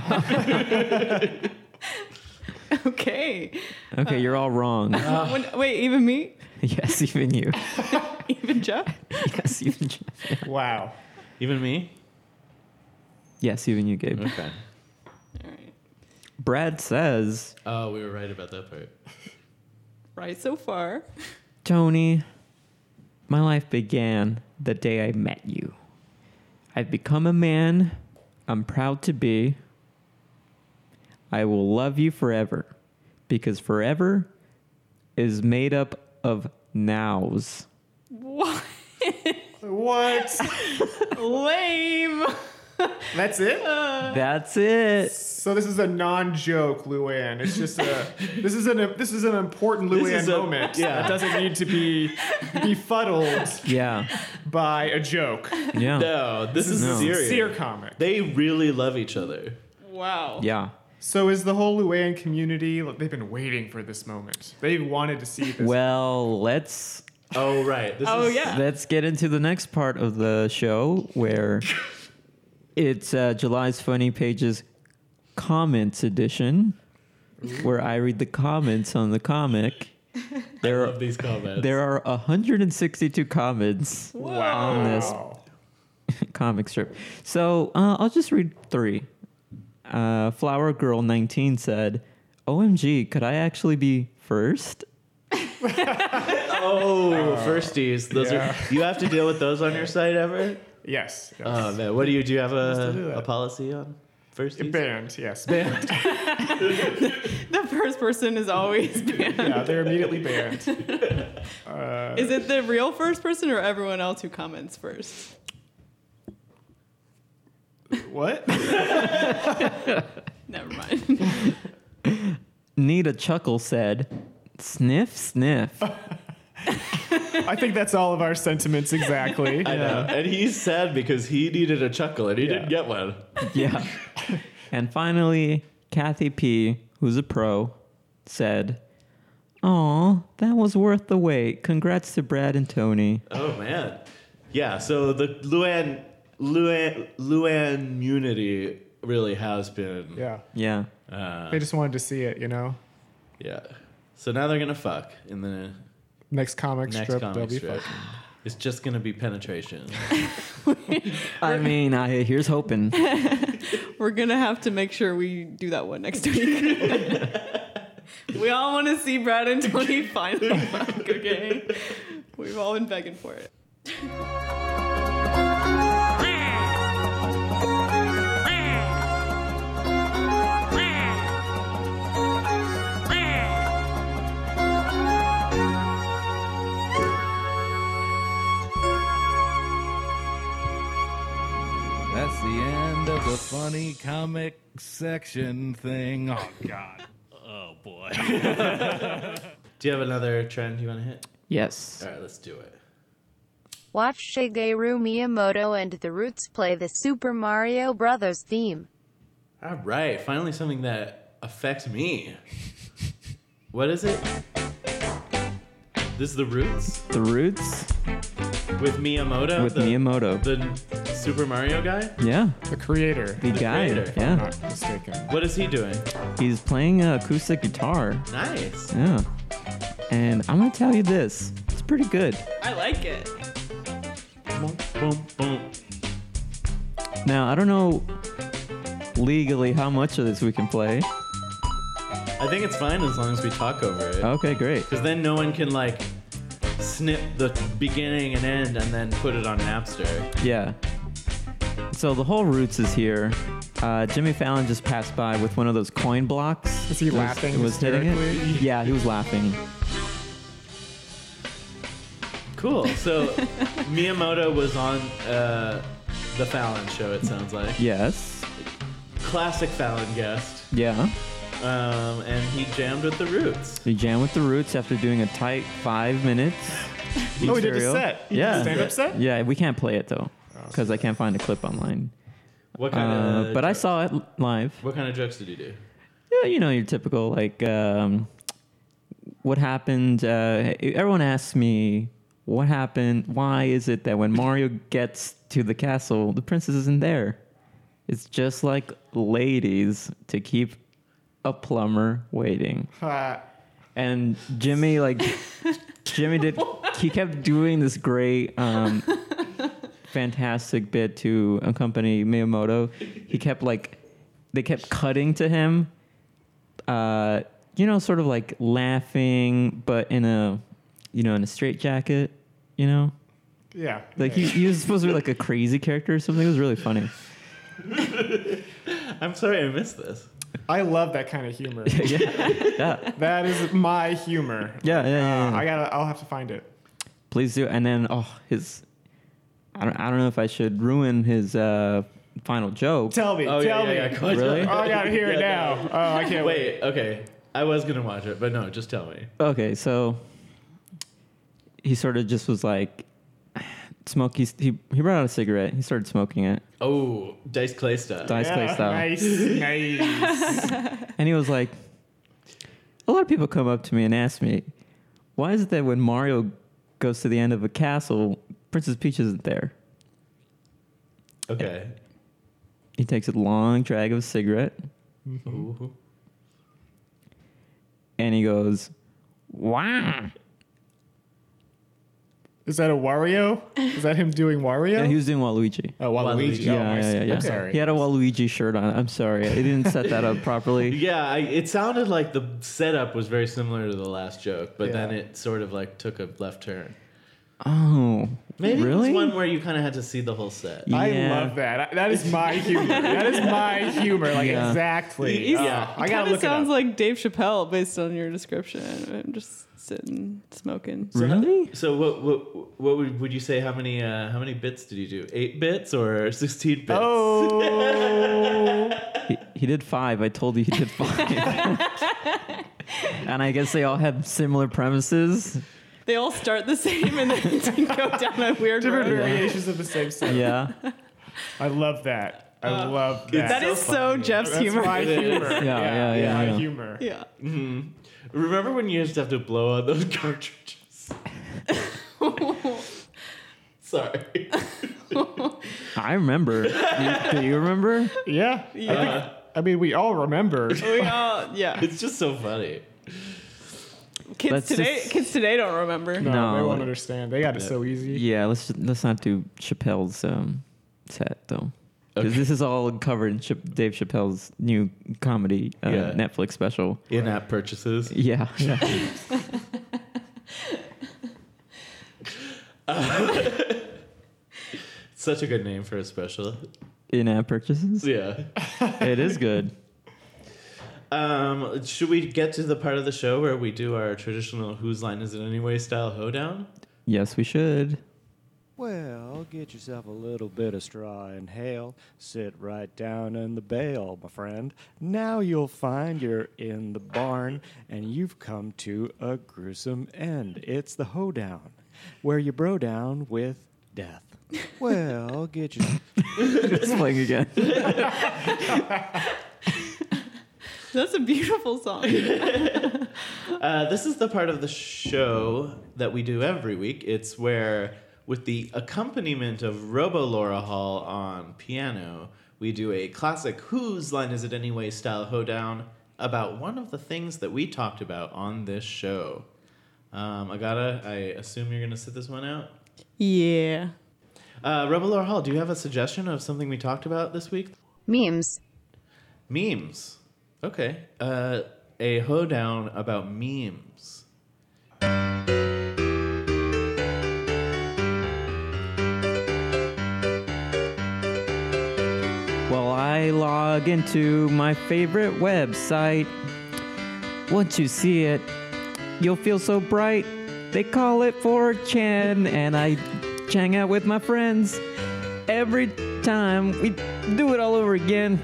Okay. Okay, you're all wrong. When, wait, even me? Yes, even you. Even Jeff? Yes, even you. Wow. Even me? Yes, even you, Gabe. Okay. All right. Brad says, Oh, we were right about that part. Right so far. Tony, my life began the day I met you. I've become a man I'm proud to be. I will love you forever because forever is made up of nows. What? What? Lame. That's it? That's it. So this is a non-joke, Luann. It's just a this is an this is an important This Luann is a- moment. yeah. That doesn't need to be befuddled Yeah. by a joke. Yeah. No, this, is No. serious. Sincere comic. They really love each other. Wow. Yeah. So is the whole Luann community? Look, they've been waiting for this moment. They wanted to see this. Well, let's Oh, right. This Oh, is, yeah. let's get into the next part of the show where it's uh, July's Funny Pages comments edition, where I read the comments on the comic. There I are love these comments. there are one hundred sixty-two comments wow. on this comic strip. So uh, I'll just read three. Uh, Flower Girl nineteen said, O M G, could I actually be first? Oh, firsties. Those yeah. are you have to deal with those on your site ever? Yes. yes. Oh man, what do you do? You have still do a, that. a policy on firsties? Banned. Yes. Banned. The first person is always banned. Yeah, they're immediately banned. Uh, Is it the real first person or everyone else who comments first? what? Never mind. Nita Chuckle said, Sniff, sniff. I think that's all of our sentiments exactly. I know. And he's sad because he needed a chuckle and he Yeah. didn't get one. Yeah. And finally, Kathy P, who's a pro, said, "Aw, that was worth the wait. Congrats to Brad and Tony." Oh, man. Yeah, so the Luann, Luann, Luann Unity really has been. Yeah. Yeah. Uh, They just wanted to see it, you know? yeah. So now they're going to fuck in the Next comic next strip, they'll comic be strip. fucking. It's just going to be penetration. I mean, I here's hoping. We're gonna have to make sure we do that one next week. We all want to see Brad and Tony finally fuck, okay? We've all been begging for it. That's the end of the funny comic section thing. Oh, God. Oh, boy. Do you have another trend you want to hit? Yes. All right, let's do it. Watch Shigeru Miyamoto and The Roots play the Super Mario Brothers theme. All right, finally something that affects me. What is it? This is The Roots The Roots with Miyamoto? with the, Miyamoto. The Super Mario guy? Yeah. The creator. The, guy. creator. I'm Yeah. not mistaken. What is he doing? He's playing an acoustic guitar. Nice. Yeah. And I'm going to tell you this. It's pretty good. I like it. Boom, boom, boom. Now, I don't know legally how much of this we can play. I think it's fine as long as we talk over it. Okay, great. Because then no one can, like, snip the beginning and end and then put it on Napster. Yeah. So the whole Roots is here. Uh, Jimmy Fallon just passed by with one of those coin blocks. Is he It was- laughing it was hitting it. hysterically? Yeah, he was laughing. Cool. So Miyamoto was on uh, the Fallon show, it sounds like. Yes. Classic Fallon guest. Yeah. Um, and he jammed with the Roots. He jammed with the Roots after doing a tight five minutes. Oh, he did a material. set. He did Yeah. a stand-up set? Yeah, we can't play it though, because I can't find a clip online. What kind Uh, of? but I saw it live. What kind of jokes did he do? Yeah, you know, your typical like, um, what happened? Uh, everyone asks me, what happened? Why is it that when Mario gets to the castle, the princess isn't there? It's just like ladies to keep a plumber waiting. Uh, And Jimmy, like, Jimmy did, he kept doing this great, um, fantastic bit to accompany Miyamoto. He kept, like, they kept cutting to him, uh, you know, sort of like laughing, but in a, you know, in a straitjacket, you know? yeah. Like, he, he was supposed to be like a crazy character or something. It was really funny. I'm sorry I missed this. I love that kind of humor. Yeah. That is my humor. Yeah, yeah, yeah, Uh, yeah. I gotta. I'll have to find it. Please do. And then, oh, his, I don't, I don't know if I should ruin his uh, final joke. Tell me. Oh, tell yeah, me. yeah, yeah. Go ahead. Really? Oh, I gotta hear it Yeah, now. no. Oh, I can't wait. Wait, okay. I was gonna watch it, but no, just tell me. Okay, so he sort of just was like, smoke. He, he he brought out a cigarette. He started smoking it. Oh, Dice Clay stuff. Dice Clay style. Nice, nice. And he was like, a lot of people come up to me and ask me, why is it that when Mario goes to the end of a castle, Princess Peach isn't there? Okay. He takes a long drag of a cigarette Ooh. and he goes, wow. Is that a Wario? Is that him doing Wario? Yeah, he was doing Waluigi. oh, Waluigi. Waluigi. Oh, Yeah, my- yeah, yeah, yeah. I'm sorry. He had a Waluigi shirt on. I'm sorry. I didn't set that up properly. Yeah, I, it sounded like the setup was very similar to the last joke, but then Yeah. it sort of like took a left turn. Oh, Maybe really? it was one where you kind of had to see the whole set. Yeah. I love that. I- That is my humor. That is my humor. Like Yeah. exactly. He's- Uh, I gotta Kind look of sounds it up. like Dave Chappelle based on your description. I'm just sitting smoking. Really? So what what what would, would you say? How many uh, how many bits did you do? Eight bits or sixteen bits? Oh. He, he did five. I told you he did five. and I guess they all had similar premises. They all start the same and then go down a weird Different road. variations of the same set. Yeah. I love that. I love that. That is so Jeff's That's humor. my humor. Yeah, yeah, yeah, My yeah. humor. Yeah. Remember when you used to have to blow out those cartridges? Sorry. I remember. You, do you remember? Yeah. Yeah. I, think, I mean, we all remember. We all, yeah. It's just so funny. Kids Let's today, just- kids today don't remember. No, No, they won't like- understand. They got it so easy. Yeah, let's let's not do Chappelle's um, set though, because Okay. this is all covered in Chap- Dave Chappelle's new comedy uh, Yeah. Netflix special. In-app purchases. Yeah, yeah. Such a good name for a special. In-app purchases. Yeah. It is good. Um, should we get to the part of the show where we do our traditional "Whose Line Is It Anyway" style hoedown? Yes, we should. Well, get yourself a little bit of straw and hail. Sit right down in the bale, my friend. Now you'll find you're in the barn and you've come to a gruesome end. It's the hoedown, where you bro down with death. Well, get your... It's playing again. That's a beautiful song. Uh, this is the part of the show that we do every week. It's where, with the accompaniment of Robo Laura Hall on piano, we do a classic "Whose Line Is It Anyway" style hoedown about one of the things that we talked about on this show. Um, Agata, I assume you're going to sit this one out? Yeah. Uh, Robo Laura Hall, do you have a suggestion of something we talked about this week? Memes. Memes. Okay. Uh, a hoedown about memes. Well, I log into my favorite website. Once you see it, you'll feel so bright. They call it four chan, and I hang out with my friends. Every time we do it all over again.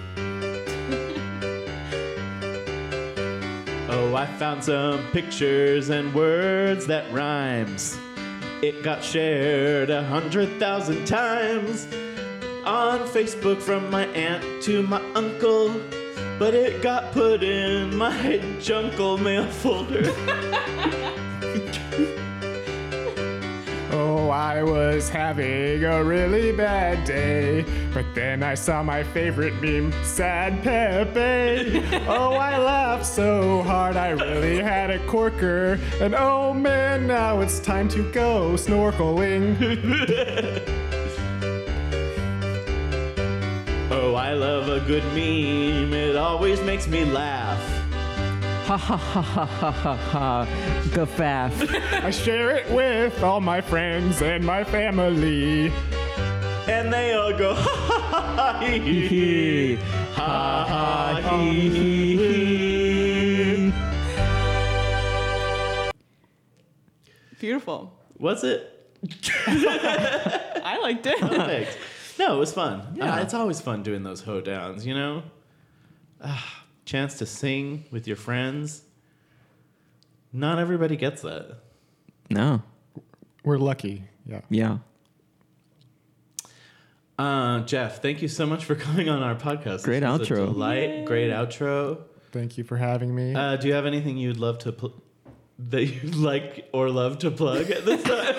Oh, I found some pictures and words that rhymes. It got shared a hundred thousand times on Facebook from my aunt to my uncle, but it got put in my junkle mail folder. Oh, I was having a really bad day, but then I saw my favorite meme, Sad Pepe. Oh, I laughed so hard I really had a corker, and oh man, now it's time to go snorkeling. Oh, I love a good meme. It always makes me laugh. Ha ha ha ha ha ha ha. Gafaff. I share it with all my friends and my family. And they all go, ha ha ha ha hee hee hee. Ha ha hee hee hee. Beautiful. Was it? I liked it. Perfect. No, it was fun. Yeah. Uh, it's always fun doing those hoedowns, you know? Ah, chance to sing with your friends. Not everybody gets that. No. We're lucky. Yeah. Yeah. Uh, Jeff, thank you so much for coming on our podcast. Great This was a outro. delight. Great outro. Thank you for having me. Uh, do you have anything you'd love to pl- that you'd like or love to plug at this time?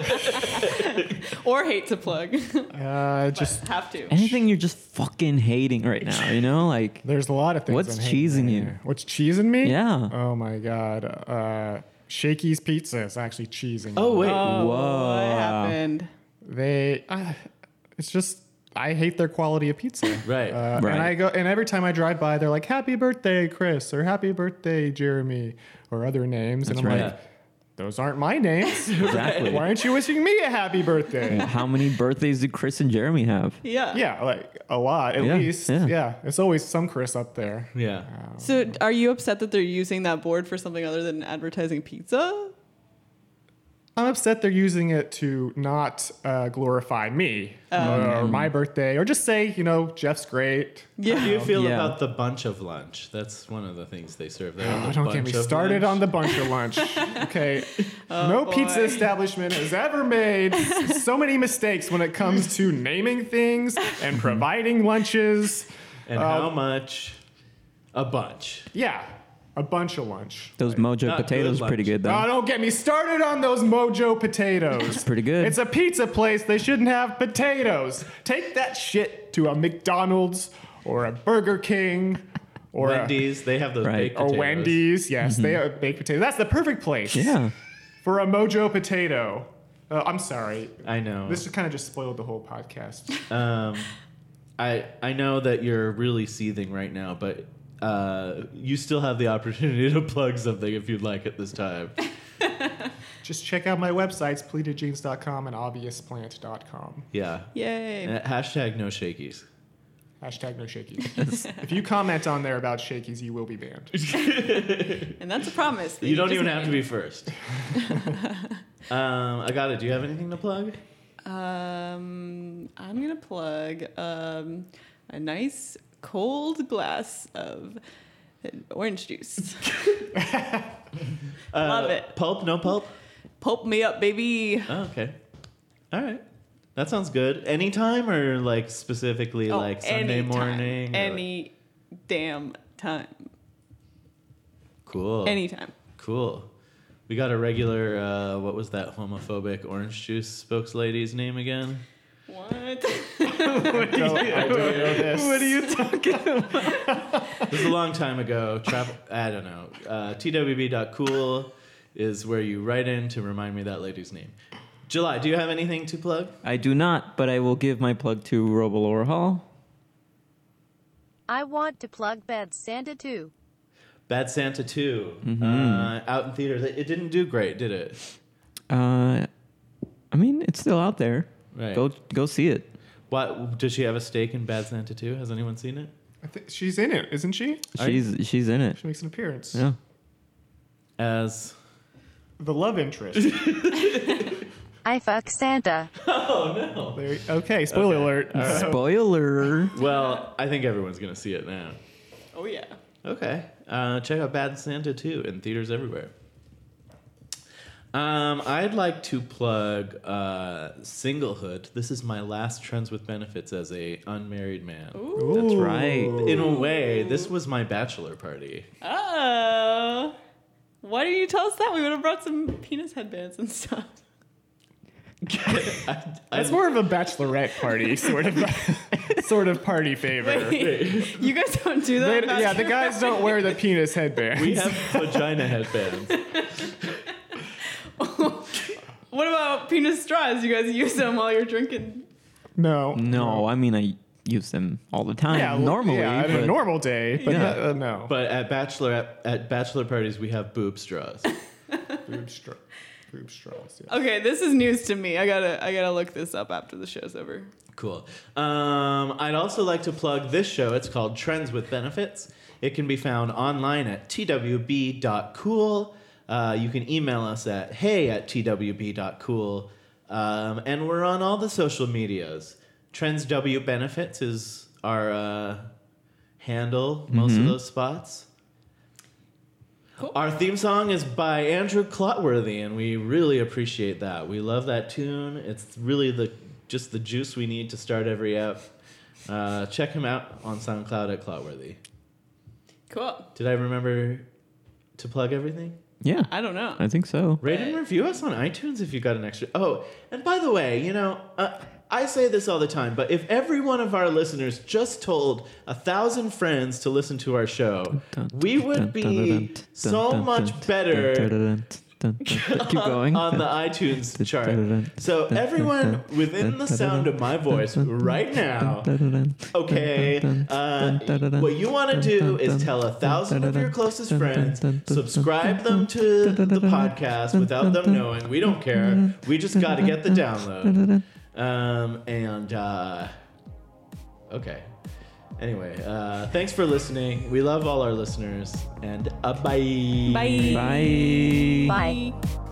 Or hate to plug. Uh, just Have to. Anything you're just fucking hating right now, you know? Like, there's a lot of things. What's I'm hating cheesing right you? now. What's cheesing me? yeah. Oh my god. Uh, Shakey's Pizza is actually cheesing. Oh, me. wait. Oh, Whoa. what happened? They. Uh, it's just. I hate their quality of pizza. Right. Uh, Right. And I go, and every time I drive by, they're like, "Happy birthday, Chris," or "Happy birthday, Jeremy," or other names, That's and I'm right. like, "Those aren't my names. Exactly. Why aren't you wishing me a happy birthday?" How many birthdays did Chris and Jeremy have? Yeah. Yeah, like a lot at Yeah, least. yeah. Yeah. It's always some Chris up there. Yeah. So are you upset that they're using that board for something other than advertising pizza? I'm upset they're using it to not uh, glorify me Oh. or my birthday, or just say, you know, Jeff's great. How do you feel Yeah. about the bunch of lunch? That's one of the things they serve there. Oh, the don't get bunch me of started lunch. on the bunch of lunch. Okay. Oh, no boy. pizza establishment has ever made so many mistakes when it comes to naming things and providing lunches. And Uh, how much? A bunch. Yeah, a bunch of lunch. Those Mojo not potatoes good pretty lunch. good though. Oh, don't get me started on those Mojo potatoes. Pretty good. It's a pizza place. They shouldn't have potatoes. Take that shit to a McDonald's or a Burger King or a, Wendy's, they have those Right. baked or potatoes. Wendy's. Yes, they have baked potatoes. That's the perfect place. Yeah. For a Mojo potato. Uh, I'm sorry. I know. This kind of just spoiled the whole podcast. Um, I I know that you're really seething right now, but uh, you still have the opportunity to plug something if you'd like at this time. Just check out my websites, pleated jeans dot com and obvious plant dot com. Yeah. Yay. Uh, hashtag no shakies. Hashtag no shakies. If you comment on there about shakies, you will be banned. And that's a promise. that You don't just even have to made. be first. um, I got it. Do you have anything to plug? Um, I'm gonna plug um, a nice cold glass of orange juice. Love Uh, it. Pulp? No pulp? Pulp me up, baby. Oh, okay. All right. That sounds good. Anytime or like specifically Oh, like Sunday anytime. morning? or, like- Any damn time. Cool. Anytime. Cool. We got a regular, uh, what was that homophobic orange juice spokeslady's name again? What? I don't, I don't know this. What are you talking about? This is a long time ago. Travel, I don't know. Uh, T W B dot cool is where you write in to remind me that lady's name. July, do you have anything to plug? I do not, but I will give my plug to Robolore Hall. I want to plug Bad Santa too. Bad Santa two, Mm-hmm. uh, out in theaters. It didn't do great, did it? Uh, I mean, it's still out there. Right. Go go see it. What, does she have a stake in Bad Santa two? Has anyone seen it? I think she's in it, isn't she? Are She's she's in it. She makes an appearance. Yeah. As The love interest. I fuck Santa. oh no. There, okay, spoiler alert. Spoiler. Well, I think everyone's gonna see it now. Oh yeah. Okay. Uh, check out Bad Santa two in theaters everywhere. Um, I'd like to plug uh, Singlehood. This is my last Trends with Benefits as a unmarried man. That's right. In a way, this was my bachelor party. Oh. Why didn't you tell us that? We would have brought some penis headbands and stuff. I, That's more of a bachelorette party sort of sort of party favor. Wait, you guys don't do They- that? yeah, the guys don't wear the penis headbands. we have vagina headbands. What about penis straws? You guys use them while you're drinking? no. No, I mean I use them all the time. Yeah, well, normally. yeah, on a but- normal day, but Yeah. not- uh, no. But at bachelor at, at bachelor parties, we have boob straws. Boob, stra- boob straws. Yeah. Okay, this is news to me. I gotta, I gotta look this up after the show's over. Cool. Um, I'd also like to plug this show. It's called Trends with Benefits. It can be found online at T W B dot cool. Uh, you can email us at hey at T W B dot cool. Um, and we're on all the social medias. Trends W Benefits is our uh, handle, most of those spots. Cool. Our theme song is by Andrew Clotworthy, and we really appreciate that. We love that tune. It's really the just the juice we need to start every app. Uh, check him out on SoundCloud at Clotworthy. Cool. Did I remember to plug everything? Yeah, I don't know. I think so. Rate and review us on iTunes if you got an extra. Oh, and by the way, you know, uh, I say this all the time, but if every one of our listeners just told a thousand friends to listen to our show, we would be so much better Keep going. on the iTunes chart. So everyone within the sound of my voice right now, okay, uh, what you want to do is tell a thousand of your closest friends, subscribe them to the podcast without them knowing. We don't care. We just got to get the download. Um, and, uh, okay. Anyway, uh, thanks for listening. We love all our listeners. And uh, bye. Bye. Bye. Bye.